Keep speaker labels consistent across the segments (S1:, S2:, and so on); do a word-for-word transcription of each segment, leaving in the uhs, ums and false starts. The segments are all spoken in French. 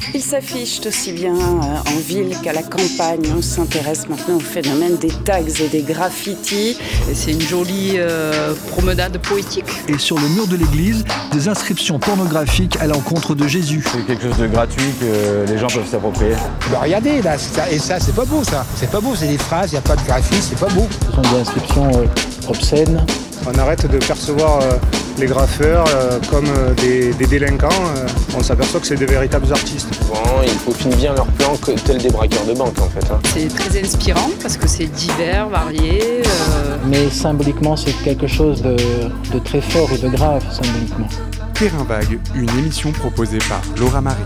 S1: Ils s'affichent aussi bien en ville qu'à la campagne. On s'intéresse maintenant au phénomène des tags et des graffitis.
S2: Et c'est une jolie euh, promenade poétique.
S3: Et sur le mur de l'église, des inscriptions pornographiques à l'encontre de Jésus.
S4: C'est quelque chose de gratuit que les gens peuvent s'approprier.
S5: Bah regardez là, ça, et ça c'est pas beau ça. C'est pas beau, c'est des phrases, il n'y a pas de graphie, c'est pas beau.
S6: Ce sont des inscriptions euh, obscènes.
S7: On arrête de percevoir euh, les graffeurs euh, comme euh, des, des délinquants. Euh, on s'aperçoit que c'est des véritables artistes.
S8: Souvent, ils peaufinent bien leur plan que tels des braqueurs de banque en fait. Hein.
S2: C'est très inspirant parce que c'est divers, varié. Euh...
S6: Mais symboliquement, c'est quelque chose de, de très fort et de grave, symboliquement.
S9: Terrain Vague, une émission proposée par Laura Marie.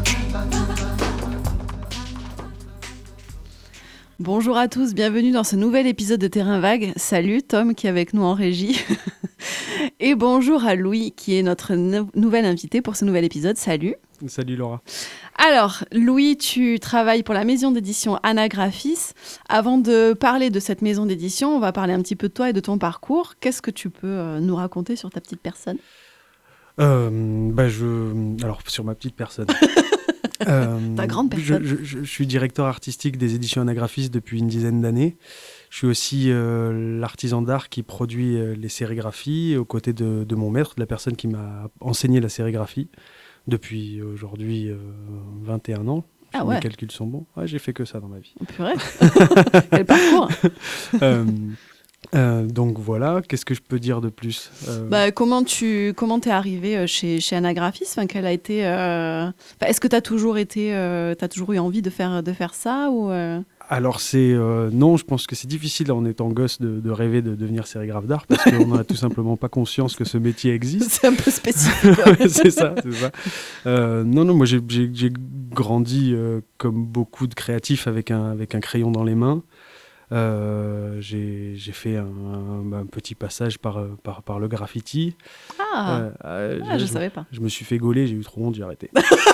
S10: Bonjour à tous, bienvenue dans ce nouvel épisode de Terrain Vague. Salut Tom qui est avec nous en régie. Et bonjour à Louis qui est notre no- nouvel invité pour ce nouvel épisode. Salut.
S11: Salut Laura.
S10: Alors Louis, tu travailles pour la maison d'édition Anagraphis. Avant de parler de cette maison d'édition, on va parler un petit peu de toi et de ton parcours. Qu'est-ce que tu peux euh, nous raconter sur ta petite personne ?
S11: euh, bah je... Alors sur ma petite personne...
S10: Euh, Ta grande personne.
S11: Je, je, je suis directeur artistique des éditions Anagraphis depuis une dizaine d'années. Je suis aussi euh, l'artisan d'art qui produit euh, les sérigraphies aux côtés de, de mon maître, de la personne qui m'a enseigné la sérigraphie depuis aujourd'hui euh, vingt et un ans.
S10: Ah
S11: si
S10: ouais.
S11: Mes calculs sont bons. Ouais, j'ai fait que ça dans ma vie.
S10: Purée. Quel parcours.
S11: euh, Euh, donc voilà, qu'est-ce que je peux dire de plus euh...
S10: bah, Comment tu comment t'es arrivé chez, chez Anagraphis, enfin, quelle a été, euh... enfin, est-ce que tu as toujours, été, euh, t'as toujours eu envie de faire, de faire ça ou euh...
S11: Alors c'est euh, non, je pense que c'est difficile en étant gosse de, de rêver de devenir sérigraphe d'art parce qu'on n'a tout simplement pas conscience que ce métier existe.
S10: C'est un peu spécifique.
S11: c'est ça, c'est ça. Euh, non, non, moi j'ai, j'ai, j'ai grandi euh, comme beaucoup de créatifs avec un, avec un crayon dans les mains. Euh, j'ai, j'ai fait un, un, un petit passage par, par, par le graffiti.
S10: Ah, euh, euh, ah je ne savais pas.
S11: Je me suis fait gauler, j'ai eu trop honte, j'ai arrêté.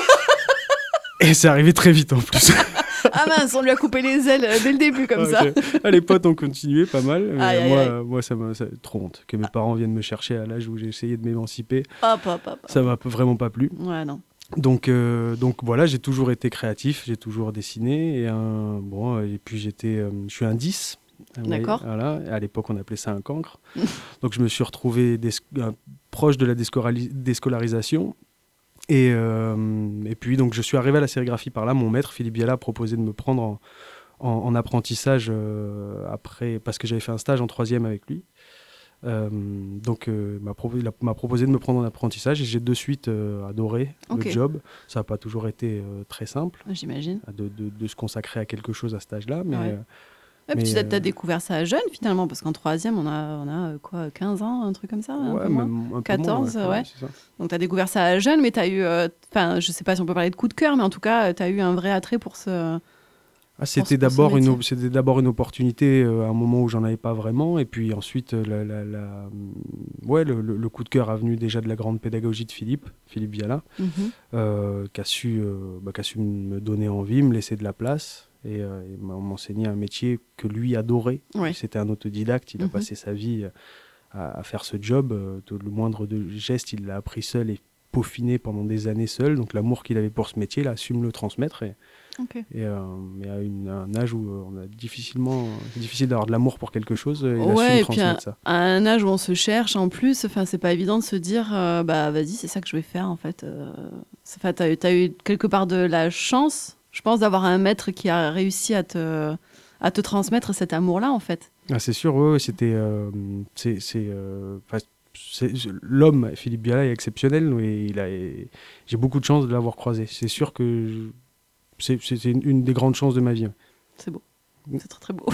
S11: Et c'est arrivé très vite en plus.
S10: Ah mince, on lui a coupé les ailes dès le début comme okay. ça.
S11: Ah, les potes ont continué pas mal. Mais
S10: aïe,
S11: moi,
S10: aïe, aïe.
S11: moi, ça m'a ça, trop honte. Que mes parents viennent me chercher à l'âge où j'ai essayé de m'émanciper.
S10: Hop, hop, hop,
S11: ça m'a vraiment pas plu.
S10: Ouais, non.
S11: Donc, euh, donc voilà, j'ai toujours été créatif, j'ai toujours dessiné. Et, un, bon, et puis j'étais, euh, je suis un dix.
S10: D'accord.
S11: Voilà. À l'époque, on appelait ça un cancre. Donc je me suis retrouvé des, euh, proche de la déscolari- déscolarisation. Et, euh, et puis donc je suis arrivé à la sérigraphie par là. Mon maître, Philippe Biala, a proposé de me prendre en, en, en apprentissage euh, après, parce que j'avais fait un stage en troisième avec lui. Euh, donc euh, m'a pro- il a, m'a proposé de me prendre en apprentissage et j'ai de suite euh, adoré
S10: okay.
S11: le job. Ça n'a pas toujours été euh, très simple.
S10: J'imagine.
S11: De, de, de se consacrer à quelque chose à cet âge-là. Mais,
S10: ouais.
S11: euh,
S10: ouais,
S11: mais
S10: tu as, euh... découvert ça jeune finalement, parce qu'en troisième, on a, on a quoi, quinze ans, un truc comme ça
S11: ouais,
S10: un
S11: même un peu
S10: quatorze,
S11: moins, ouais.
S10: ouais. ouais. Donc tu as découvert ça jeune, mais tu as eu, enfin, euh, je ne sais pas si on peut parler de coup de cœur, mais en tout cas, tu as eu un vrai attrait pour ce.
S11: Ah, c'était, d'abord une, c'était d'abord une opportunité euh, à un moment où j'en avais pas vraiment. Et puis ensuite, la, la, la, ouais, le, le, le coup de cœur a venu déjà de la grande pédagogie de Philippe, Philippe Biala,
S10: mm-hmm.
S11: euh, qui a su, euh, bah, qui a su me donner envie, me laisser de la place et, euh, et m'enseigner un métier que lui adorait.
S10: Ouais.
S11: C'était un autodidacte, il a
S10: mm-hmm.
S11: passé sa vie à, à faire ce job. Euh, le moindre de geste, il l'a appris seul et peaufiné pendant des années seul. Donc l'amour qu'il avait pour ce métier, il a su me le transmettre. Et,
S10: Okay.
S11: Et euh, mais à une, un âge où euh, on a difficilement, c'est difficile d'avoir de l'amour pour quelque chose, il
S10: ouais,
S11: a su me
S10: et
S11: transmettre
S10: puis
S11: ça.
S10: À, à un âge où on se cherche en plus, enfin c'est pas évident de se dire euh, bah vas-y c'est ça que je vais faire en fait. Euh, t'as, t'as eu quelque part de la chance, je pense, d'avoir un maître qui a réussi à te à te transmettre cet amour-là en fait.
S11: Ah c'est sûr, ouais, ouais c'était euh, c'est c'est, euh, c'est l'homme Philippe Biala est exceptionnel et il a et j'ai beaucoup de chance de l'avoir croisé. C'est sûr que je, C'est, c'est une, une des grandes chances de ma vie.
S10: C'est beau. C'est très, très beau.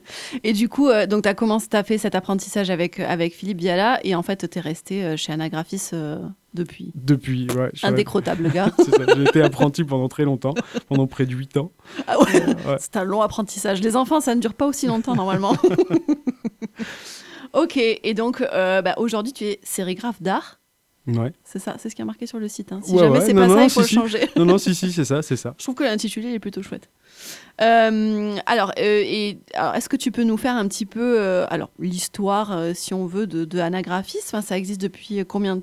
S10: Et du coup, euh, donc tu as commencé, tu as fait cet apprentissage avec, avec Philippe Biala et en fait, tu es resté euh, chez Anagraphis euh, depuis.
S11: Depuis, ouais.
S10: Indécrottable, gars.
S11: C'est ça. J'ai été apprenti pendant très longtemps, pendant près de huit ans.
S10: Ah ouais, euh, ouais. C'est un long apprentissage. Les enfants, ça ne dure pas aussi longtemps normalement. Ok, et donc euh, bah, aujourd'hui, tu es sérigraphe d'art.
S11: Ouais.
S10: C'est ça, c'est ce qui a marqué sur le site. Hein. Si
S11: ouais,
S10: jamais
S11: ouais.
S10: c'est
S11: non,
S10: pas
S11: non,
S10: ça, il
S11: si,
S10: faut
S11: si.
S10: le changer.
S11: Non, non, si, si, c'est ça, c'est ça.
S10: Je trouve que l'intitulé est plutôt chouette. Euh, alors, euh, et, alors, est-ce que tu peux nous faire un petit peu euh, alors, l'histoire, euh, si on veut, de, de Anagraphis ? Enfin, ça existe depuis combien de temps ?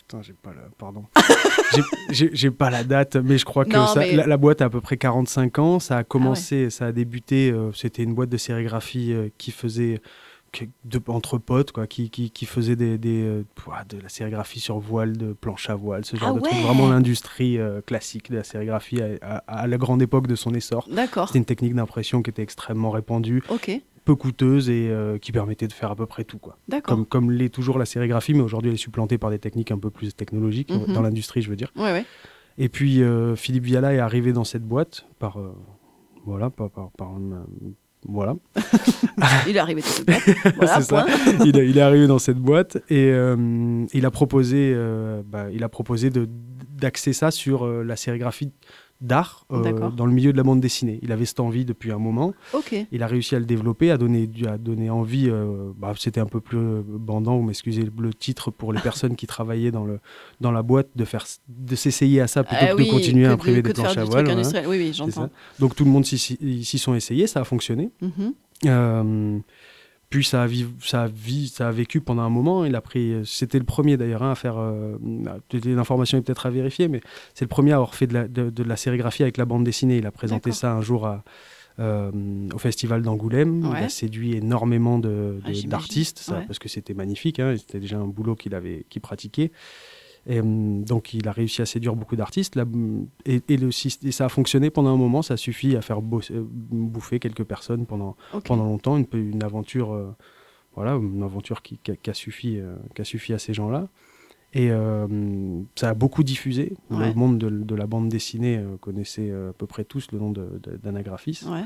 S11: Putain, j'ai pas la... Pardon. j'ai, j'ai, j'ai pas la date, mais je crois que
S10: Non,
S11: ça,
S10: mais...
S11: la, la boîte a à peu près quarante-cinq ans. Ça a commencé,
S10: ah ouais.
S11: ça a débuté, euh, c'était une boîte de sérigraphie euh, qui faisait... De, entre potes, quoi, qui, qui, qui faisait des, des, euh, de la sérigraphie sur voile, de planche à voile, ce genre
S10: ah
S11: de
S10: ouais.
S11: trucs. Vraiment l'industrie euh, classique de la sérigraphie à, à, à la grande époque de son essor.
S10: D'accord.
S11: C'était une technique d'impression qui était extrêmement répandue,
S10: okay.
S11: peu coûteuse et euh, qui permettait de faire à peu près tout. Quoi.
S10: D'accord.
S11: Comme, comme l'est toujours la sérigraphie, mais aujourd'hui elle est supplantée par des techniques un peu plus technologiques, mm-hmm. dans l'industrie, je veux dire.
S10: Ouais, ouais.
S11: Et puis euh, Philippe Viala est arrivé dans cette boîte par... Euh, voilà, par... par, par euh, Voilà.
S10: Il est arrivé dans cette boîte. Voilà,
S11: c'est ça. il, est, il est arrivé dans cette boîte et euh, il a proposé, euh, bah, il a proposé de, d'axer ça sur euh, la sérigraphie d'art euh, dans le milieu de la bande dessinée. Il avait cette envie depuis un moment.
S10: Okay.
S11: Il a réussi à le développer, à donner, à donner envie. Euh, bah, c'était un peu plus bandant, vous m'excusez le titre, pour les personnes qui travaillaient dans, le, dans la boîte, de, faire, de s'essayer à ça plutôt
S10: euh,
S11: que
S10: oui,
S11: de continuer
S10: que
S11: à imprimer
S10: de,
S11: des planches à voile.
S10: Voilà. Oui, oui, j'entends.
S11: Donc tout le monde s'y, s'y sont essayés, ça a fonctionné.
S10: Mm-hmm.
S11: Euh, puis ça a, vi- ça, a vi- ça a vécu pendant un moment. Il a pris, c'était le premier d'ailleurs hein, à faire. Euh, l'information est peut-être à vérifier, mais c'est le premier à avoir fait de la, de, de la sérigraphie avec la bande dessinée. Il a présenté D'accord. ça un jour à, euh, au festival d'Angoulême.
S10: Ouais.
S11: Il a séduit énormément de, de,
S10: ah,
S11: d'artistes, ça,
S10: ouais.
S11: parce que c'était magnifique. Hein, c'était déjà un boulot qu'il avait, qu'il pratiquait. Et, donc il a réussi à séduire beaucoup d'artistes là, et, et, le, et ça a fonctionné pendant un moment, ça suffit à faire bosser, bouffer quelques personnes pendant, okay. pendant longtemps, une, une aventure, euh, voilà, une aventure qui, qui, a, qui, a suffi, euh, qui a suffi à ces gens-là. Et euh, ça a beaucoup diffusé. Ouais. Le monde de, de la bande dessinée euh, connaissait euh, à peu près tous le nom de, de, d'Anagraphis.
S10: Ouais.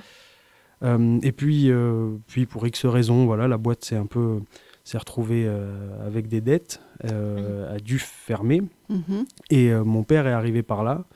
S11: Euh, et puis, euh, puis pour X raisons, voilà, la boîte s'est un peu... s'est retrouvé euh, avec des dettes, euh, mmh. a dû fermer. Mmh. Et euh, mon père est arrivé par là,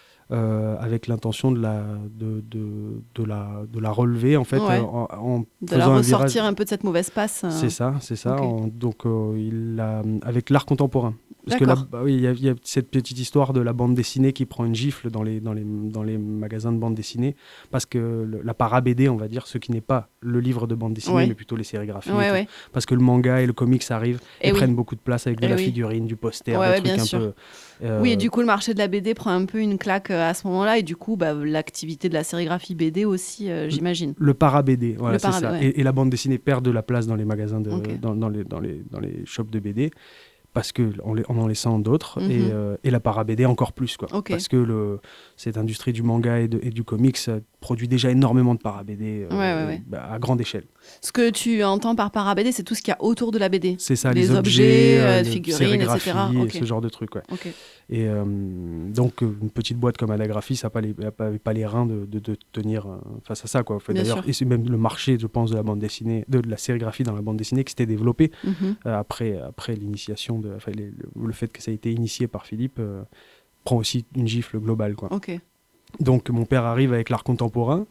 S11: euh, avec l'intention de la, de, de, de, la, de la relever, en fait.
S10: Ouais.
S11: En, en
S10: de la ressortir
S11: un, virage...
S10: un peu de cette mauvaise passe. Euh...
S11: C'est ça, c'est ça.
S10: Okay.
S11: En, donc, euh, il a, avec l'art contemporain. Parce
S10: D'accord.
S11: que là, bah, oui, il y, y a cette petite histoire de la bande dessinée qui prend une gifle dans les, dans les, dans les magasins de bande dessinée, parce que le, la para-B D, on va dire, ce qui n'est pas le livre de bande dessinée, ouais. mais plutôt les sérigraphies.
S10: Ouais, ouais.
S11: Parce que le manga et le comics arrivent et, et
S10: oui.
S11: prennent beaucoup de place avec de
S10: et
S11: la
S10: oui.
S11: figurine, du poster,
S10: ouais,
S11: des
S10: ouais,
S11: trucs un
S10: sûr.
S11: peu...
S10: Euh... Oui, et du coup, le marché de la B D prend un peu une claque euh, à ce moment-là, et du coup, bah, l'activité de la sérigraphie B D aussi, euh, j'imagine.
S11: Le para-B D, voilà,
S10: le
S11: c'est
S10: para-
S11: ça.
S10: Ouais.
S11: Et, et la bande dessinée perd de la place dans les magasins, de,
S10: okay.
S11: dans, dans, les, dans, les, dans les shops de B D. Parce que en, en en laissant d'autres
S10: mm-hmm.
S11: et, euh, et la para-B D encore plus quoi.
S10: Okay.
S11: Parce que le, cette industrie du manga et, de, et du comics euh, produit déjà énormément de para-B D euh,
S10: ouais, ouais, ouais.
S11: Bah, à grande échelle.
S10: Ce que tu entends par para-B D, c'est tout ce qu'il y a autour de la B D.
S11: C'est ça,
S10: les,
S11: les
S10: objets,
S11: objets,
S10: euh, figurines, et cetera.
S11: Et
S10: okay.
S11: ce genre de trucs. Ouais.
S10: Okay.
S11: Et euh, donc une petite boîte comme Anagraphis n'a pas les, pas, pas les reins de, de, de tenir euh, face à ça quoi. En fait, d'ailleurs, et c'est même le marché, je pense, de la bande dessinée, de, de la sérigraphie dans la bande dessinée qui s'était développé
S10: mm-hmm.
S11: euh, après après l'initiation de, enfin, les, le, le fait que ça a été initié par Philippe euh, prend aussi une gifle globale quoi.
S10: Okay.
S11: Donc mon père arrive avec l'art contemporain.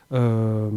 S11: Euh,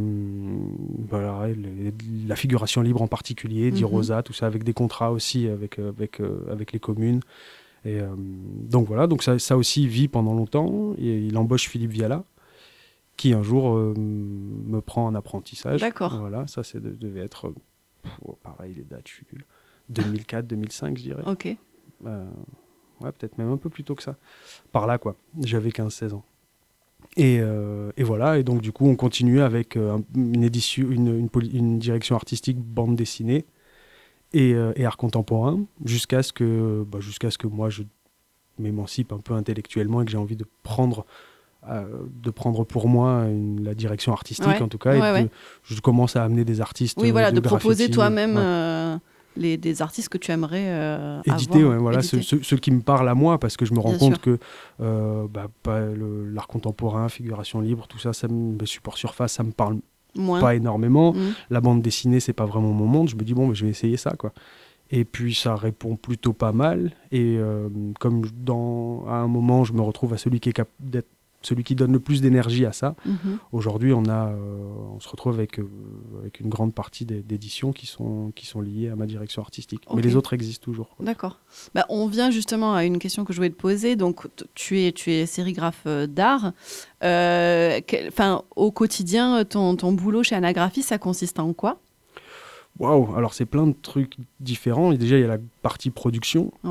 S11: voilà, les, la figuration libre en particulier, dit mm-hmm. Rosa, tout ça avec des contrats aussi avec, avec, euh, avec les communes. Et, euh, donc voilà, donc ça, ça aussi vit pendant longtemps. Et il embauche Philippe Viala, qui un jour euh, me prend en apprentissage.
S10: D'accord.
S11: Voilà, ça c'est, devait être, oh, pareil, les dates, deux mille quatre deux mille cinq, je dirais.
S10: Ok.
S11: Euh, ouais, peut-être même un peu plus tôt que ça. Par là, quoi. J'avais quinze seize ans. Et, euh, et voilà, et donc du coup on continue avec euh, une, édition, une, une, une direction artistique bande dessinée et, euh, et art contemporain, jusqu'à ce que, bah, jusqu'à ce que moi je m'émancipe un peu intellectuellement et que j'ai envie de prendre, euh, de prendre pour moi une, la direction artistique
S10: ouais.
S11: en tout cas,
S10: ouais,
S11: et
S10: ouais.
S11: de, je commence à amener des artistes.
S10: Oui, voilà, de,
S11: de
S10: proposer toi-même...
S11: ouais.
S10: Euh... Les, des artistes que tu aimerais euh,
S11: éditer,
S10: avoir,
S11: ouais, voilà,
S10: éditer.
S11: Ceux, ceux qui me parlent à moi, parce que je me rends
S10: Bien
S11: compte
S10: sûr.
S11: que euh, bah, pas le, l'art contemporain, figuration libre, tout ça, ça me, le support surface, ça me parle
S10: Moins.
S11: pas énormément.
S10: Mmh.
S11: La bande dessinée, c'est pas vraiment mon monde. Je me dis bon, mais je vais essayer ça, quoi. Et puis ça répond plutôt pas mal. Et euh, comme dans, à un moment, je me retrouve à celui qui est cap- d'être celui qui donne le plus d'énergie à ça.
S10: Mmh.
S11: Aujourd'hui, on, a, euh, on se retrouve avec, euh, avec une grande partie des, d'éditions qui sont, qui sont liées à ma direction artistique. Okay. Mais les autres existent toujours. Quoi.
S10: D'accord. Bah, on vient justement à une question que je voulais te poser. Donc, t- tu es, tu es sérigraphe euh, d'art. Euh, quel, au quotidien, ton, ton boulot chez Anagraphis, ça consiste en quoi ?
S11: Waouh, alors c'est plein de trucs différents. Et déjà, il y a la partie production.
S10: Ouais.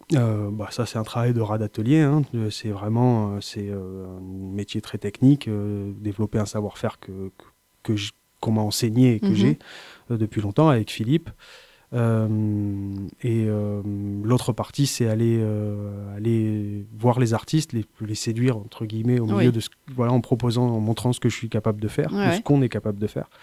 S11: Euh, bah, ça, c'est un travail de rat d'atelier. Hein. C'est vraiment euh, c'est, euh, un métier très technique, euh, développer un savoir-faire que, que, que j- qu'on m'a enseigné et que
S10: Mhm.
S11: j'ai euh, depuis longtemps avec Philippe. Euh, et euh, l'autre partie, c'est aller, euh, aller voir les artistes, les, les séduire, entre guillemets, au milieu
S10: Oui.
S11: de ce, voilà, en proposant, en montrant ce que je suis capable de faire,
S10: Ouais,
S11: ou
S10: ouais.
S11: ce qu'on est capable de faire.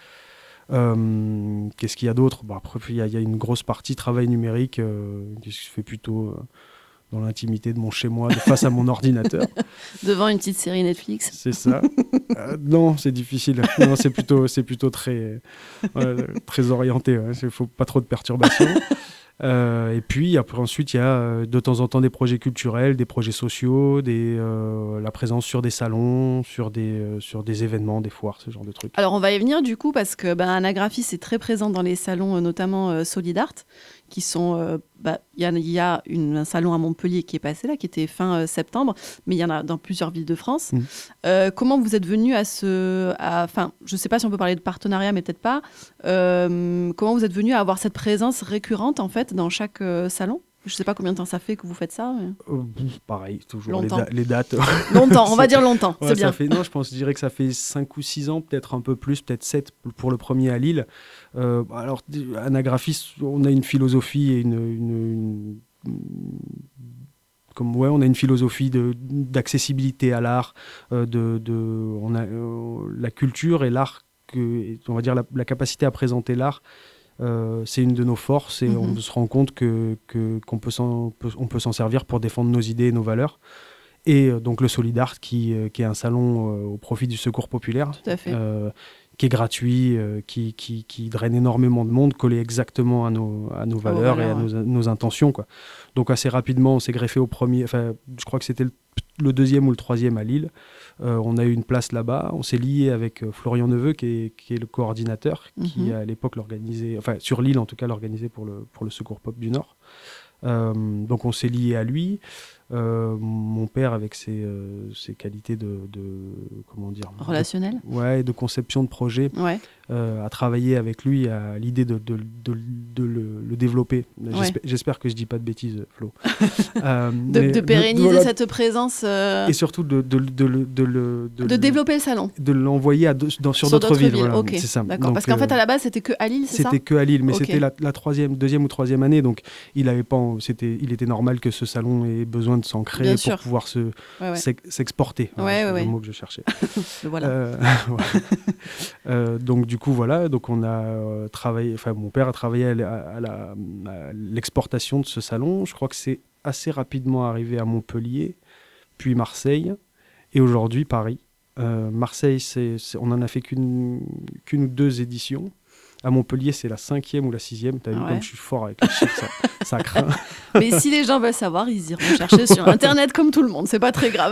S11: Euh, qu'est-ce qu'il y a d'autre? Bah, après, il y, a- il y a une grosse partie travail numérique euh, qui se fait plutôt euh, dans l'intimité de mon chez-moi, de face à mon ordinateur.
S10: Devant une petite série Netflix.
S11: C'est ça. Euh, non, c'est difficile. Non, c'est plutôt, c'est plutôt très, euh, très orienté. Il ne faut pas trop de perturbations. Euh, et puis après, ensuite, il y a euh, de temps en temps des projets culturels, des projets sociaux, des, euh, la présence sur des salons, sur des, euh, sur des événements, des foires, ce genre de trucs.
S10: Alors on va y venir du coup parce que bah, Anagraphis c'est très présent dans les salons, euh, notamment euh, Solidart, qui sont. euh, bah, Il y a, il y a une- un salon à Montpellier qui est passé là, qui était fin euh, septembre, mais il y en a dans plusieurs villes de France.
S11: Mm.
S10: Euh, comment vous êtes venu à ce. Enfin, je ne sais pas si on peut parler de partenariat, mais peut-être pas. Euh, comment vous êtes venu à avoir cette présence récurrente en fait dans chaque euh, salon? Je ne sais pas combien de temps ça fait que vous faites ça. mais-
S11: Euh, pareil, toujours les,
S10: Longtemps.
S11: da- les dates.
S10: Longtemps, on va dire longtemps,
S11: Ouais,
S10: c'est
S11: ça
S10: bien.
S11: fait, non, je pense, je dirais que ça fait cinq ou six ans, peut-être un peu plus, peut-être sept pour le premier à Lille. Euh, alors, Anagraphis, on a une philosophie et une, une- une- comme ouais, on a une philosophie de d'accessibilité à l'art, euh, de, de, on a euh, la culture et l'art, que, on va dire la, la capacité à présenter l'art. Euh, c'est une de nos forces et
S10: Mhm.
S11: on se rend compte que, que qu'on peut s'en, peut- on peut s'en servir pour défendre nos idées et nos valeurs. Et euh, donc le Solidart qui, euh, qui est un salon euh, au profit du secours populaire,
S10: Tout à fait.
S11: euh, qui est gratuit, euh, qui, qui, qui draine énormément de monde, collé exactement à nos, à nos valeurs et à
S10: valeurs,
S11: nos, nos intentions, quoi. Donc assez rapidement, on s'est greffé au premier, enfin je crois que c'était le, le deuxième ou le troisième à Lille. Euh, on a eu une place là-bas, on s'est lié avec euh, Florian Neveu qui est, qui est le coordinateur, qui
S10: Mhm.
S11: à l'époque l'organisait, enfin sur Lille en tout cas l'organisait pour le, pour le Secours Pop du Nord. Euh, donc on s'est lié à lui. Euh, mon père avec ses, euh, ses qualités de, de comment dire
S10: Relationnel.
S11: de, ouais, de conception de projet,
S10: Ouais.
S11: euh, a travaillé avec lui à l'idée de, de, de, de le, le développer. J'espère, j'espère que je dis pas de bêtises, Flo. Euh,
S10: De,
S11: mais
S10: de pérenniser
S11: voilà.
S10: cette présence. euh,
S11: Et surtout de, de, de, de, de, le-
S10: de
S11: le-
S10: développer le salon.
S11: de l'envoyer à deux- dans, sur, d'autres villes. Voilà,
S10: ok.
S11: c'est ça.
S10: D'accord.
S11: Donc,
S10: Parce qu'en
S11: euh,
S10: fait, à la base, c'était que à Lille, c'est ça?
S11: c'était que à Lille, mais
S10: Ok.
S11: c'était la, la troisième, deuxième ou troisième année, donc il avait pas, en- c'était, il était normal que ce salon ait besoin de s'ancrer
S10: Bien
S11: pour
S10: sûr.
S11: pouvoir se
S10: Ouais, ouais.
S11: s'ex- s'exporter.
S10: Ouais,
S11: Voilà, c'est
S10: ouais,
S11: le
S10: ouais.
S11: mot que je cherchais.
S10: Le voilà.
S11: Euh, voilà. Euh, donc du coup voilà, donc on a euh, travaillé, enfin mon père a travaillé à, la- à la- à l'exportation de ce salon. Je crois que c'est assez rapidement arrivé à Montpellier, puis Marseille, et aujourd'hui Paris. Euh, Marseille, c'est, c'est- on en a fait qu'une, qu'une ou deux éditions. À Montpellier, c'est la cinquième ou la sixième. T'as vu
S10: Ouais.
S11: comme je suis fort avec les chiffres, ça, ça craint.
S10: Mais si les gens veulent savoir, ils iront chercher sur Internet comme tout le monde. C'est pas très grave.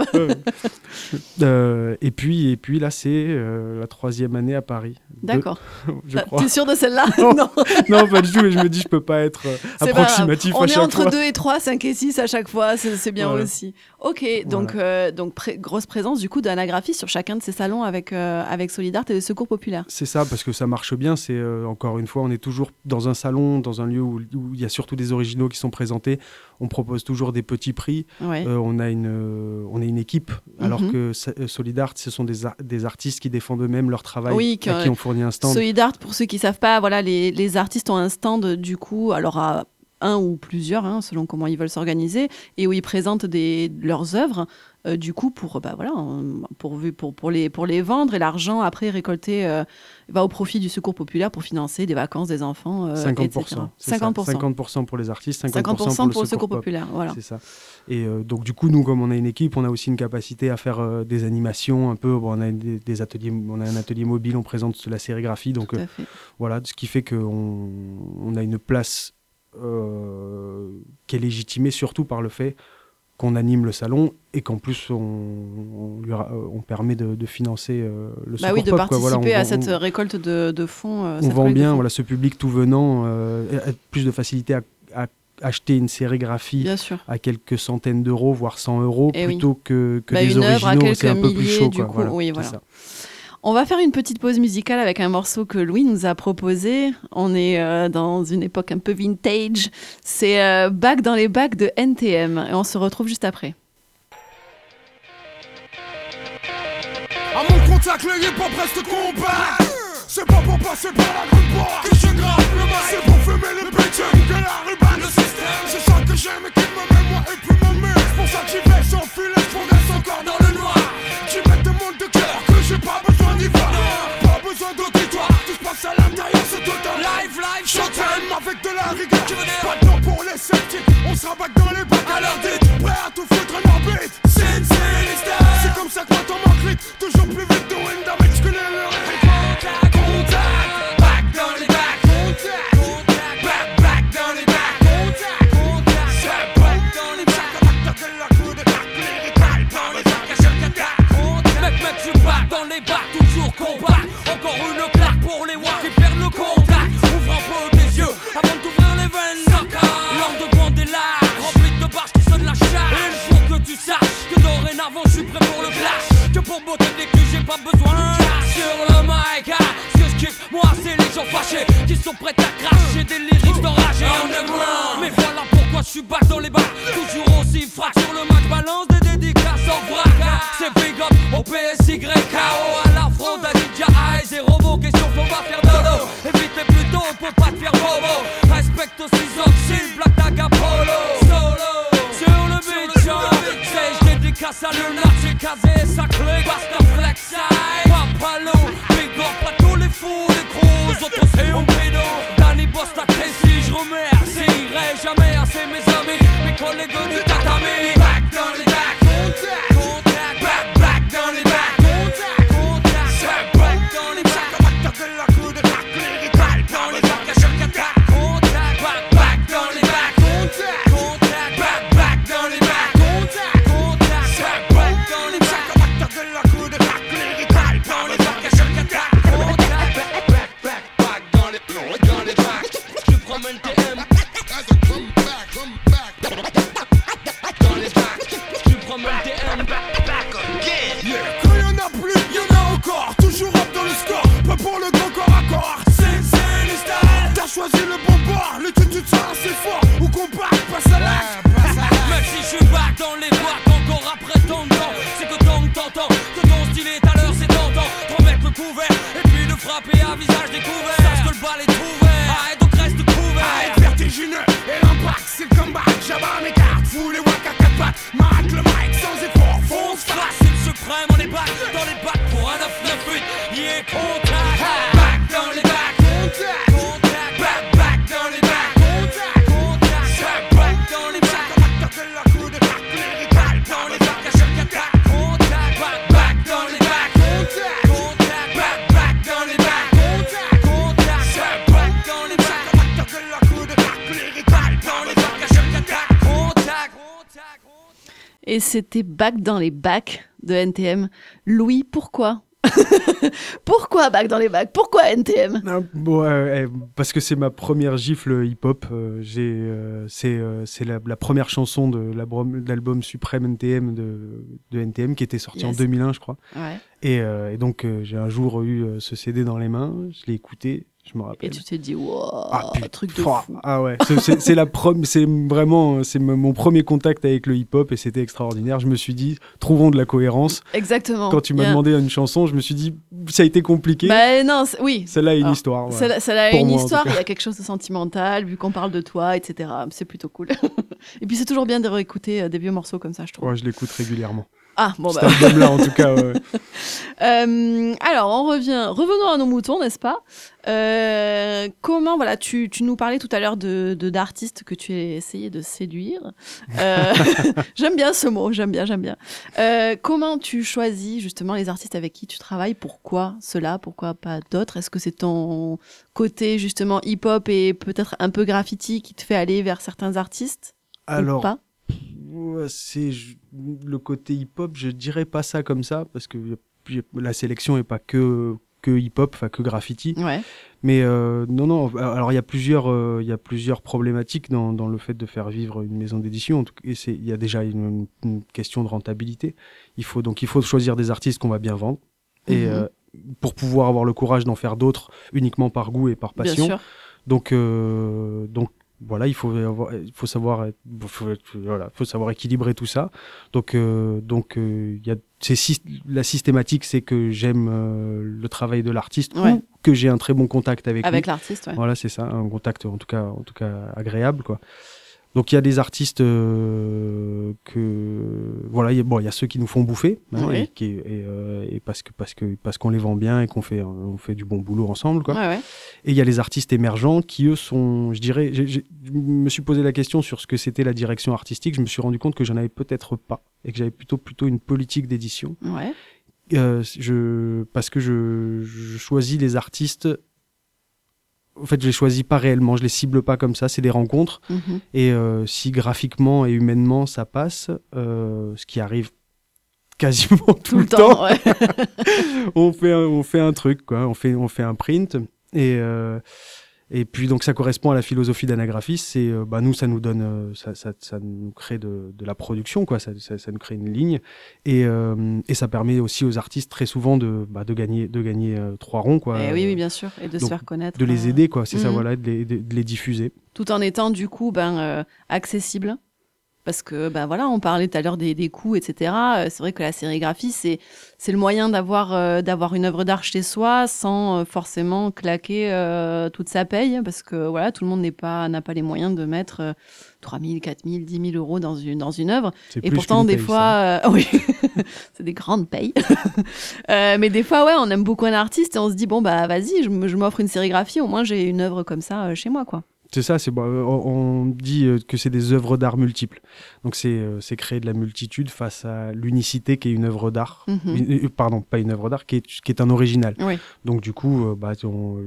S11: Euh, et puis, et puis là, c'est euh, la troisième année à Paris. De-
S10: D'accord.
S11: je
S10: T'as-
S11: crois.
S10: T'es sûr de celle-là?
S11: Non.
S10: Non.
S11: Non, pas du tout, mais je me dis, je peux pas être euh,
S10: C'est pas
S11: approximatif
S10: grave. On
S11: à
S10: est
S11: chaque
S10: entre
S11: fois.
S10: deux et trois, cinq et six à chaque fois. C'est, c'est bien
S11: Voilà.
S10: aussi. Ok. Donc, euh, donc pré- grosse présence du coup d'Anagraphis sur chacun de ces salons avec, euh, avec Solidart et le Secours Populaire.
S11: C'est ça, parce que ça marche bien. C'est euh, encore une fois, on est toujours dans un salon, dans un lieu où où il y a surtout des originaux qui sont présentés. On propose toujours des petits prix.
S10: Ouais.
S11: Euh, on a une, euh, on est une équipe, alors
S10: Mhm.
S11: que Sa- euh, Solidart, ce sont des, ar- des artistes qui défendent eux-mêmes leur travail,
S10: Oui,
S11: à
S10: que-
S11: qui on fournit un stand.
S10: Solidart, pour ceux qui savent pas, voilà, les, les artistes ont un stand du coup, alors à un ou plusieurs, hein, selon comment ils veulent s'organiser, et où ils présentent des, leurs œuvres, euh, du coup, pour, bah, voilà, en- pour, pour, pour, les, pour les vendre, et l'argent après récolté euh, va au profit du Secours Populaire pour financer des vacances des enfants, euh,
S11: cinquante pour
S10: et cetera.
S11: cent. c'est ça.
S10: cinquante pour cent.
S11: cinquante pour cent pour les artistes, cinquante,
S10: cinquante pour cent
S11: pour
S10: pour
S11: le
S10: le Secours
S11: Pop.
S10: Populaire, voilà.
S11: C'est ça. Et euh, donc du coup, nous, comme on a une équipe, on a aussi une capacité à faire euh, des animations un peu. Bon, on a des, des ateliers, on a un atelier mobile, on présente la sérigraphie, donc
S10: Tout
S11: euh,
S10: à fait.
S11: voilà, ce qui fait qu'on on a une place euh, qui est légitimée surtout par le fait qu'on anime le salon et qu'en plus on, on, lui ra- on permet de, de financer euh, le
S10: Bah
S11: Secours
S10: oui, de
S11: Pop, quoi.
S10: participer
S11: Voilà, on
S10: à
S11: vend-
S10: cette
S11: on-
S10: récolte de, de fonds. euh,
S11: on
S10: cette
S11: vend
S10: collecte de
S11: bien,
S10: fonds.
S11: voilà, ce public tout venant euh, a plus de facilité à, à acheter une sérigraphie
S10: Bien sûr.
S11: à quelques centaines d'euros, voire cent euros,
S10: Eh oui.
S11: plutôt que, que
S10: Bah,
S11: des
S10: une œuvre à
S11: originaux,
S10: quelques
S11: c'est un peu plus
S10: milliers,
S11: chaud.
S10: du
S11: Quoi.
S10: coup,
S11: Voilà,
S10: oui,
S11: c'est
S10: voilà.
S11: ça.
S10: On va faire une petite pause musicale avec un morceau que Louis nous a proposé. On est euh, dans une époque un peu vintage. C'est euh, Back dans les bacs de N T M. Et on se retrouve juste après.
S12: À mon contact, le hip-hop reste combat. C'est pas pour passer par la grande porte que je grappe le mic. C'est pour fumer le bitume que la ruban. Le système, c'est ça que j'aime et qui me met moi et puis mon mur. C'est pour ça que j'y vais sans filet, je progresse encore dans le noir. J'y mets des mondes de cœur que j'ai pas besoin d'y voir. Pas besoin d'auditoire, tout se passe à l'intérieur, c'est total. Live, live, showtime avec de la rigueur. Pas de temps pour les sceptiques, on se rabatte dans les bacs à leur dit. Prêt à tout foutre en orbite. C'est c'est comme ça que moi t'en manque vite. Toujours plus vite, doing damage que les leurs.
S13: Dans les bacs, toujours combat. Encore une claque pour les watts qui perdent le contact. Ouvre un peu tes yeux avant d'ouvrir les veines. L'heure de bander l'art, rempli de barges qui sonnent la charge. Et il faut que tu saches que dorénavant je suis prêt pour le clash. Que pour botter des culs j'ai pas besoin. Sur le mic, ah, ce que je kiffe, moi c'est les gens fâchés qui sont prêts à cracher des lyrics d'enragés. Underground. Mais voilà pourquoi je suis back dans les bacs. Toujours aussi frac sur le mic, balance des dédicaces en vrac. C'est big up au P S Y K O à la fronde à D J I. Zéro mot, question faut pas faire dodo. Évitez plutôt, on peut pas te faire bobo. Respecte aussi Zoxy, Black Daga Polo. Solo, sur le beat, c'est je dédicace à Lunar, j'ai casé sa clé. Basta Flex Side, Papalo. Big up à tous les fous, les gros, autres c'est un pédo. Danny Boss, ta Tessie, je remercierai jamais assez mes amis, mes collègues du tatami. Back dans les bacs.
S12: Choisis le bon bord, le tu te sens assez fort. Ou qu'on back, passe à l'acte.
S13: Même si je suis back dans les bacs, encore après tant de temps. C'est que tant que t'entends, que ton style est à l'heure, c'est tentant. Trop mettre le couvert, et puis le frapper à visage découvert. Sache que le bal est ouvert, ah, et donc reste couvert.
S12: Ah, être vertigineux, et l'impact, c'est le comeback. J'abats mes cartes, fous les wack à quatre pattes. Marque le mic sans effort, fonce face.
S13: C'est le suprême, on est back dans les bacs pour un neuf neuf huit. Yeah, contact, back dans les bacs. Contact.
S10: Et c'était Back dans les bacs de N T M. Louis, pourquoi Pourquoi Back dans les bacs? Pourquoi N T M?
S11: Ah, bon, euh, euh, parce que c'est ma première gifle hip-hop. Euh, j'ai, euh, c'est euh, c'est la, la première chanson de, l'album, de l'album Suprême N T M de, de N T M qui était sorti yes. en deux mille un, je crois.
S10: Ouais.
S11: Et, euh, et donc, euh, j'ai un jour eu euh, ce C D dans les mains, je l'ai écouté. Je me rappelle.
S10: Et tu t'es dit, wow,
S11: ah,
S10: un truc de
S11: pff,
S10: fou.
S11: Ah ouais, c'est, c'est, c'est, la prom- c'est vraiment c'est m- mon premier contact avec le hip-hop et c'était extraordinaire. Je me suis dit, trouvons de la cohérence.
S10: Exactement.
S11: Quand tu m'as
S10: yeah.
S11: demandé une chanson, je me suis dit, ça a été compliqué.
S10: Bah non, c'est, oui.
S11: Celle-là a une
S10: Alors,
S11: histoire. Ouais.
S10: Celle-là, celle-là a
S11: Pour
S10: une
S11: moi,
S10: histoire, il y a quelque chose de sentimental, vu qu'on parle de toi, et cetera. C'est plutôt cool. Et puis c'est toujours bien de réécouter des vieux morceaux comme ça, je trouve.
S11: Ouais, je l'écoute régulièrement.
S10: Ah, bon bah.
S11: Cet album-là, en tout cas. Ouais.
S10: euh, alors, on revient. Revenons à nos moutons, n'est-ce pas? euh, Comment, voilà, tu, tu nous parlais tout à l'heure de, de d'artistes que tu as essayé de séduire. Euh, j'aime bien ce mot, j'aime bien, j'aime bien. Euh, comment tu choisis justement les artistes avec qui tu travailles? Pourquoi ceux-là? Pourquoi pas d'autres? Est-ce que c'est ton côté justement hip-hop et peut-être un peu graffiti qui te fait aller vers certains artistes?
S11: Alors.
S10: Ou pas?
S11: C'est le côté hip-hop, je dirais pas ça comme ça parce que la sélection est pas que que hip-hop, enfin que graffiti.
S10: Ouais.
S11: Mais euh, non non, alors il y a plusieurs euh, il y a plusieurs problématiques dans dans le fait de faire vivre une maison d'édition. Et c'est il y a déjà une, une question de rentabilité. Il faut donc il faut choisir des artistes qu'on va bien vendre. Et mmh. euh, pour pouvoir avoir le courage d'en faire d'autres uniquement par goût et par passion.
S10: Bien sûr.
S11: Donc, euh, donc voilà, il faut, avoir, il faut savoir, être, faut, voilà, faut savoir équilibrer tout ça. Donc, euh, donc, euh, y a, c'est la systématique, c'est que j'aime euh, le travail de l'artiste,
S10: ouais.
S11: ou que j'ai un très bon contact avec,
S10: avec
S11: lui.
S10: l'artiste. Ouais.
S11: Voilà, c'est ça, un contact en tout cas, en tout cas agréable, quoi. Donc il y a des artistes euh, que voilà, il y a, bon, il y a ceux qui nous font bouffer, hein,
S10: oui.
S11: et, qui, et, euh, et parce que parce que parce qu'on les vend bien et qu'on fait on fait du bon boulot ensemble, quoi.
S10: Ouais, ouais.
S11: Et il y a les artistes émergents qui eux sont, je dirais, j'ai, j'ai, je me suis posé la question sur ce que c'était la direction artistique. Je me suis rendu compte que j'en avais peut-être pas et que j'avais plutôt plutôt une politique d'édition.
S10: Ouais.
S11: Euh, je parce que je, je choisis les artistes. En fait, je les choisis pas réellement, je les cible pas comme ça, c'est des rencontres.
S10: Mmh.
S11: Et euh, si graphiquement et humainement ça passe, euh, ce qui arrive quasiment tout, tout le temps, temps ouais. on fait un, on fait un truc, quoi. On fait on fait un print et euh, et puis donc ça correspond à la philosophie d'Anagraphis. C'est euh, bah nous ça nous donne euh, ça, ça ça nous crée de de la production, quoi. Ça ça, ça nous crée une ligne et euh, et ça permet aussi aux artistes très souvent de bah de gagner de gagner euh, trois ronds, quoi.
S10: Et oui oui bien sûr, et de
S11: donc,
S10: se faire connaître,
S11: de les aider, quoi. C'est
S10: mmh.
S11: ça, voilà, de les de, de les diffuser.
S10: Tout en étant du coup ben euh, accessible. Parce que ben voilà, on parlait tout à l'heure des, des coûts, et cetera. C'est vrai que la sérigraphie, c'est c'est le moyen d'avoir euh, d'avoir une œuvre d'art chez soi sans euh, forcément claquer euh, toute sa paye, parce que voilà, tout le monde n'est pas n'a pas les moyens de mettre euh, trois mille, quatre mille, dix mille euros dans une dans une œuvre.
S11: C'est
S10: et
S11: plus
S10: pourtant des
S11: paye,
S10: fois, euh, oui, c'est des grandes payes. euh, mais des fois, ouais, on aime beaucoup un artiste et on se dit bon bah vas-y, je, je m'offre une sérigraphie, au moins j'ai une œuvre comme ça euh, chez moi, quoi.
S11: C'est ça, c'est, bon, on dit que c'est des œuvres d'art multiples. Donc c'est, c'est créer de la multitude face à l'unicité qui est une œuvre d'art. Mm-hmm. Une, pardon, pas une œuvre d'art, qui est, qui est un original.
S10: Oui. Donc
S11: du coup, bah, on,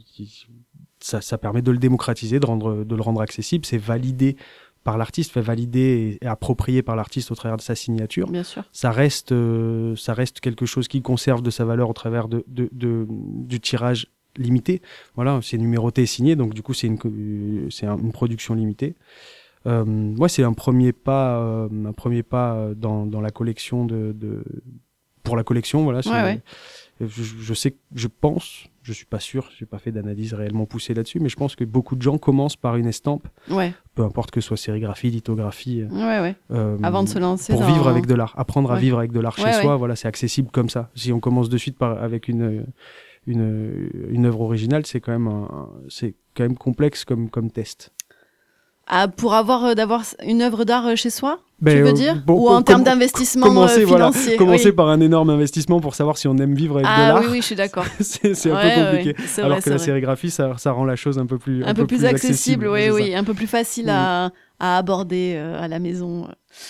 S11: ça, ça permet de le démocratiser, de, rendre, de le rendre accessible. C'est validé par l'artiste, fait valider et, et approprié par l'artiste au travers de sa signature.
S10: Bien sûr.
S11: Ça reste, euh, ça reste quelque chose qui conserve de sa valeur au travers de, de, de, du tirage limité. Voilà, c'est numéroté et signé, donc du coup c'est une, c'est un, une production limitée. Euh, moi, c'est un premier pas, euh, un premier pas dans, dans la collection de, de, pour la collection. Voilà,
S10: ouais, ouais.
S11: Je, je sais, je pense, je suis pas sûr, j'ai pas fait d'analyse réellement poussée là-dessus, mais je pense que beaucoup de gens commencent par une estampe,
S10: ouais.
S11: peu importe que ce soit sérigraphie, lithographie,
S10: ouais, ouais.
S11: Euh,
S10: avant de se lancer
S11: pour
S10: dans...
S11: vivre avec de l'art, apprendre
S10: ouais.
S11: à vivre avec de l'art
S10: ouais,
S11: chez
S10: ouais.
S11: soi. Voilà, c'est accessible comme ça. Si on commence de suite par avec une une une œuvre originale, c'est quand même un, c'est quand même complexe comme comme test.
S10: Ah, pour avoir euh, d'avoir une œuvre d'art euh, chez soi, ben, tu veux
S11: euh,
S10: dire,
S11: bon,
S10: ou en
S11: com-
S10: termes d'investissement
S11: commencer,
S10: euh, financier.
S11: Voilà, commencer
S10: oui.
S11: par un énorme investissement pour savoir si on aime vivre avec
S10: ah,
S11: de l'art.
S10: Ah oui, oui, je suis d'accord.
S11: c'est c'est
S10: ouais,
S11: un peu compliqué.
S10: Ouais,
S11: Alors
S10: vrai,
S11: que la
S10: vrai.
S11: sérigraphie, ça, ça rend la chose un peu plus
S10: un,
S11: un
S10: peu,
S11: peu
S10: plus
S11: plus
S10: accessible, oui, oui,
S11: ça.
S10: un peu plus facile à, à aborder euh, à la maison.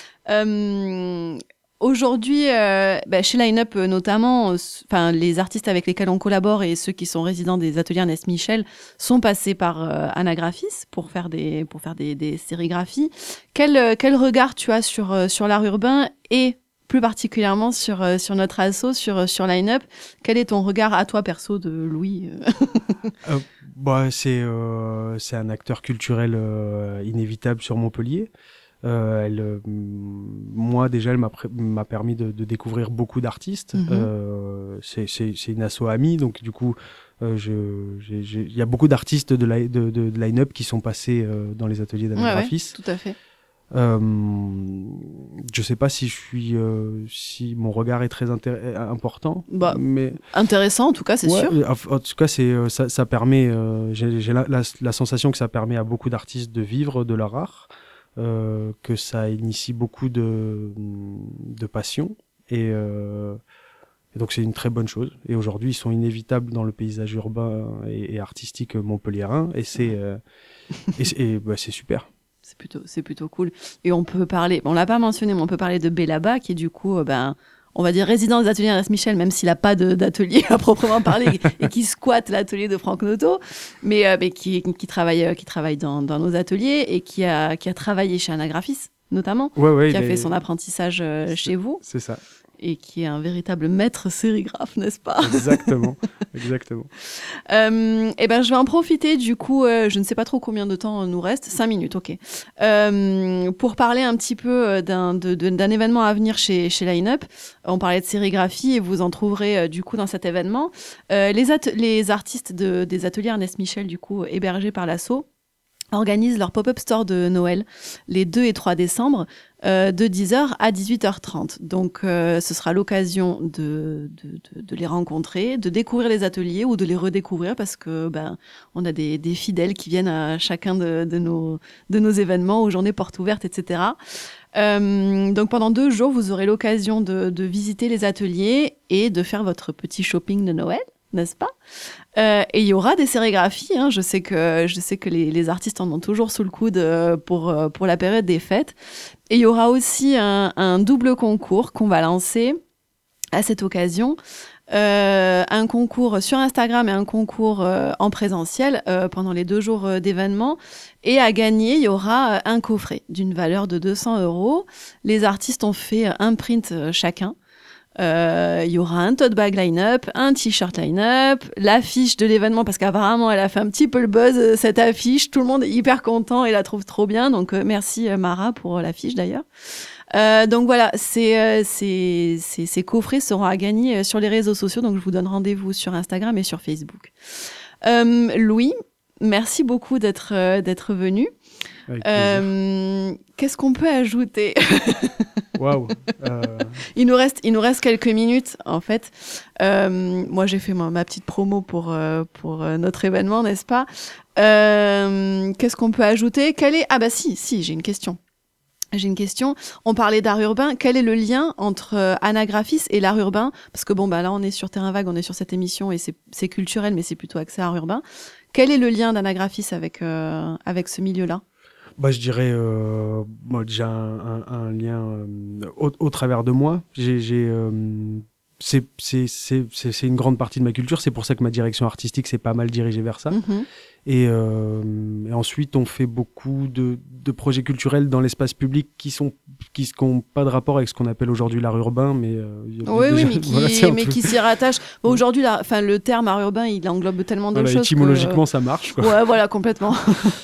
S10: Euh, Aujourd'hui, euh, bah, chez Line Up euh, notamment, enfin euh, les artistes avec lesquels on collabore et ceux qui sont résidents des ateliers Ernest Michel sont passés par euh, Anagraphis pour faire des pour faire des, des sérigraphies. Quel euh, quel regard tu as sur euh, sur l'art urbain et plus particulièrement sur euh, sur notre asso, sur sur Line Up? Quel est ton regard à toi perso de Louis?
S11: euh, bah c'est euh, c'est un acteur culturel euh, inévitable sur Montpellier. Euh, elle, euh, moi déjà, elle m'a, pr- m'a permis de, de découvrir beaucoup d'artistes. Mm-hmm. Euh, c'est, c'est, c'est une asso amie, donc du coup, euh, je, j'ai, j'ai, il y a beaucoup d'artistes de, la, de, de, de line-up qui sont passés euh, dans les ateliers d'Anagraphis.
S10: Ouais, ouais, tout à fait.
S11: Euh, je sais pas si je suis, euh, si mon regard est très intér- important,
S10: bah,
S11: mais
S10: intéressant en tout cas, c'est
S11: ouais,
S10: sûr.
S11: En, en tout cas, c'est ça, ça permet. Euh, j'ai j'ai la, la, la sensation que ça permet à beaucoup d'artistes de vivre de leur art. Euh, que ça initie beaucoup de, de passion et, euh, et donc c'est une très bonne chose. Et aujourd'hui, ils sont inévitables dans le paysage urbain et, et artistique montpelliérain et c'est, euh, et, c'est, et bah, c'est super.
S10: C'est plutôt, c'est plutôt cool. Et on peut parler, on l'a pas mentionné, mais on peut parler de Bellaba qui est du coup, euh, ben, on va dire résident des ateliers Ernest Michel, même s'il n'a pas de, d'atelier à proprement parler et qui squatte l'atelier de Franck Noto, mais, euh, mais qui, qui travaille, qui travaille dans, dans nos ateliers et qui a, qui a travaillé chez Anagraphis notamment,
S11: ouais, ouais,
S10: qui a
S11: mais...
S10: fait son apprentissage euh, chez vous.
S11: C'est ça.
S10: et qui est un véritable maître sérigraphe, n'est-ce pas ?
S11: Exactement, exactement.
S10: Euh, et ben, je vais en profiter, du coup, euh, je ne sais pas trop combien de temps nous reste, cinq minutes, ok, euh, pour parler un petit peu d'un, de, de, d'un événement à venir chez, chez Line Up. On parlait de sérigraphie et vous en trouverez euh, du coup dans cet événement. Euh, les, at- les artistes de, des ateliers Ernest Michel, du coup, hébergés par l'Asso, organisent leur pop-up store de Noël les deux et trois décembre euh, de dix heures à dix-huit heures trente. Donc euh, ce sera l'occasion de, de, de, de les rencontrer, de découvrir les ateliers ou de les redécouvrir parce que ben, on a des, des fidèles qui viennent à chacun de, de, nos, de nos événements, aux journées portes ouvertes, et cetera. Euh, donc pendant deux jours, vous aurez l'occasion de, de visiter les ateliers et de faire votre petit shopping de Noël, n'est-ce pas ? Euh, et il y aura des sérigraphies. Hein. Je sais que, je sais que les, les artistes en ont toujours sous le coude euh, pour, euh, pour la période des fêtes. Et il y aura aussi un, un double concours qu'on va lancer à cette occasion. Euh, un concours sur Instagram et un concours euh, en présentiel euh, pendant les deux jours euh, d'événement. Et à gagner, il y aura euh, un coffret d'une valeur de deux cents euros. Les artistes ont fait un print euh, chacun. Euh, il y aura un tote bag line-up, un t-shirt line-up, l'affiche de l'événement, parce qu'apparemment elle a fait un petit peu le buzz, euh, cette affiche, tout le monde est hyper content et la trouve trop bien, donc euh, merci euh, Mara pour euh, l'affiche d'ailleurs. Euh, donc voilà, ces, euh, ces, ces, ces coffrets seront à gagner euh, sur les réseaux sociaux, donc je vous donne rendez-vous sur Instagram et sur Facebook. Euh, Louis, merci beaucoup d'être, euh, d'être venu. Euh, qu'est-ce qu'on peut ajouter ?
S11: Waouh. Euh...
S10: Il nous reste, il nous reste quelques minutes en fait. Euh, moi, j'ai fait ma, ma petite promo pour euh, pour euh, notre événement, n'est-ce pas ? euh, Qu'est-ce qu'on peut ajouter ? Quel est Ah bah si, si, j'ai une question. J'ai une question. On parlait d'art urbain. Quel est le lien entre euh, Anagraphis et l'art urbain ? Parce que bon bah là, on est sur Terrain Vague, on est sur cette émission et c'est c'est culturel, mais c'est plutôt axé art urbain. Quel est le lien d'Anagraphis avec euh, avec ce milieu-là ?
S11: Bah, je dirais euh, moi, j'ai un, un, un lien euh, au, au travers de moi. J'ai, j'ai, euh, c'est, c'est, c'est, c'est, c'est une grande partie de ma culture. C'est pour ça que ma direction artistique s'est pas mal dirigée vers ça.
S10: Mm-hmm.
S11: Et, euh, et ensuite, on fait beaucoup de, de projets culturels dans l'espace public qui sont qui n'ont pas de rapport avec ce qu'on appelle aujourd'hui l'art urbain, mais euh,
S10: oui,
S11: déjà,
S10: oui, mais qui,
S11: voilà,
S10: mais qui s'y rattache. Bon, aujourd'hui, la, enfin, le terme art urbain, il englobe tellement de
S11: voilà,
S10: choses.
S11: Étymologiquement,
S10: que...
S11: ça marche. Quoi.
S10: Ouais, voilà, complètement.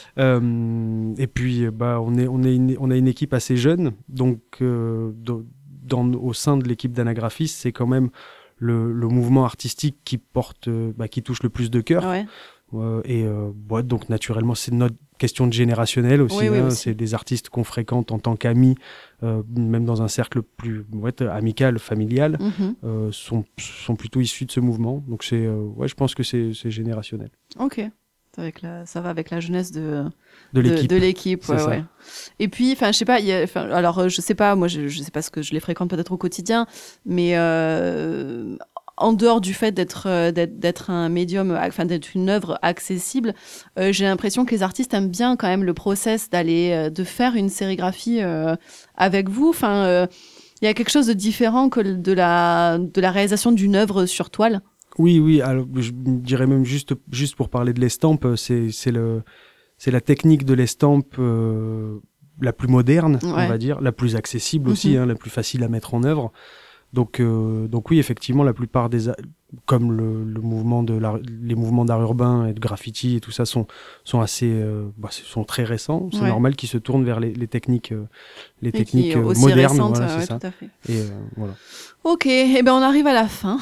S11: euh, et puis, bah, on est, on est, une, on a une équipe assez jeune, donc euh, dans, dans, au sein de l'équipe d'Anagraphis, c'est quand même le, le mouvement artistique qui porte, euh, bah, qui touche le plus de cœur.
S10: Ouais.
S11: Euh, et euh, ouais, donc naturellement, c'est notre question de générationnel aussi,
S10: oui, oui,
S11: hein,
S10: aussi.
S11: C'est des artistes qu'on fréquente en tant qu'amis, euh, même dans un cercle plus ouais, amical, familial,
S10: mm-hmm.
S11: euh, sont, sont plutôt issus de ce mouvement. Donc c'est, euh, ouais, je pense que c'est, c'est générationnel.
S10: Ok, c'est avec la, ça va avec la jeunesse de,
S11: de l'équipe.
S10: De, de l'équipe ouais, ouais. Et puis, enfin, je sais pas, y a, alors je sais pas, moi je, je sais pas ce que je les fréquente peut-être au quotidien, mais euh, en dehors du fait d'être, euh, d'être, d'être un médium, enfin d'être une œuvre accessible, euh, j'ai l'impression que les artistes aiment bien quand même le process d'aller, euh, de faire une sérigraphie euh, avec vous. Enfin, il euh, y a quelque chose de différent que de la, de la réalisation d'une œuvre sur toile.
S11: Oui, oui. Alors, je dirais même juste, juste pour parler de l'estampe, c'est, c'est le, c'est la technique de l'estampe euh, la plus moderne, ouais. on va dire, la plus accessible mm-hmm. aussi, hein, la plus facile à mettre en œuvre. Donc, euh, donc oui, effectivement, la plupart des, comme le, le mouvement de l'art, les mouvements d'art urbain et de graffiti et tout ça sont sont assez, euh, bah, sont très récents. C'est ouais. normal qu'ils se tournent vers les, les techniques, euh, les et techniques euh, modernes.
S10: Récentes,
S11: voilà,
S10: ouais,
S11: c'est ça.
S10: Tout à fait.
S11: Et euh, voilà.
S10: Ok, et eh ben on arrive à la fin.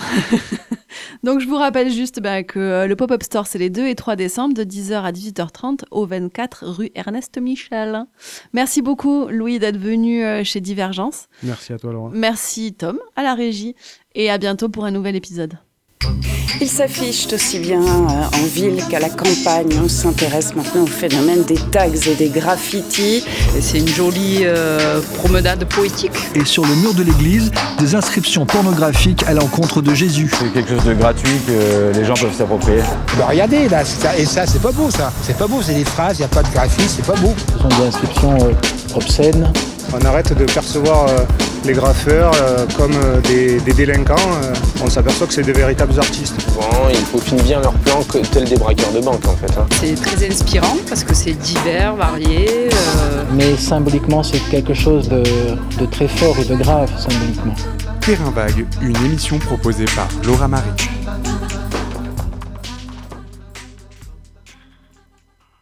S10: Donc je vous rappelle juste bah, que euh, le Pop-Up Store, c'est les deux et trois décembre de dix heures à dix-huit heures trente au vingt-quatre rue Ernest Michel. Merci beaucoup Louis d'être venu euh, chez Divergence.
S11: Merci à toi Laura.
S10: Merci Tom à la régie et à bientôt pour un nouvel épisode.
S1: Il s'affiche aussi bien en ville qu'à la campagne. On s'intéresse maintenant au phénomène des tags et des graffitis.
S2: Et c'est une jolie euh, promenade poétique.
S3: Et sur le mur de l'église, des inscriptions pornographiques à l'encontre de Jésus.
S4: C'est quelque chose de gratuit que les gens peuvent s'approprier.
S5: Bah regardez là, ça, et ça c'est pas beau ça. C'est pas beau, c'est des phrases, il n'y a pas de graphisme, c'est pas beau.
S6: Ce sont des inscriptions euh, obscènes.
S7: On arrête de percevoir euh, les graffeurs euh, comme euh, des, des délinquants. Euh, on s'aperçoit que c'est des véritables artistes.
S8: Bon, ils peaufinent bien leur plan que tels des braqueurs de banque en fait. Hein.
S2: C'est très inspirant parce que c'est divers, varié. Euh...
S6: Mais symboliquement, c'est quelque chose de, de très fort et de grave symboliquement.
S9: Terrain Vague, une émission proposée par Laura Marie.